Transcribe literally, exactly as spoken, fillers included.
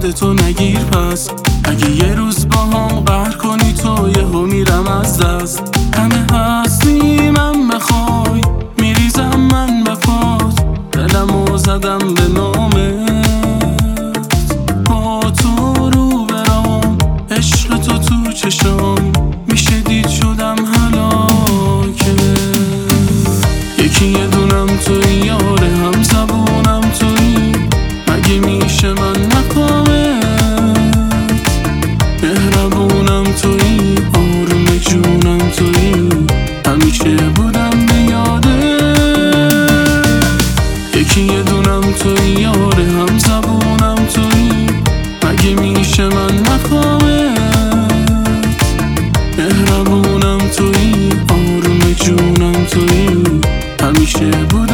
خودتو نگیر پس. اگه یه روز با هم قهر کنی تو یهو میرم از دست. همه هستی من بخوای میریزم من به پات، دلمو زدم به نامت. با تو رو برام عشق تو تو چشام میشه دید شدم هلاکه. یکی یه دونم توی یاره هم زبونم توی، مگه میشه من نکامت؟ مهربونم توی آروم جونم توی، همیشه بودم به یاده. یکی یه دونم توی یاره هم زبونم توی، مگه میشه من نکامت؟ مهربونم توی آروم جونم توی، همیشه بودم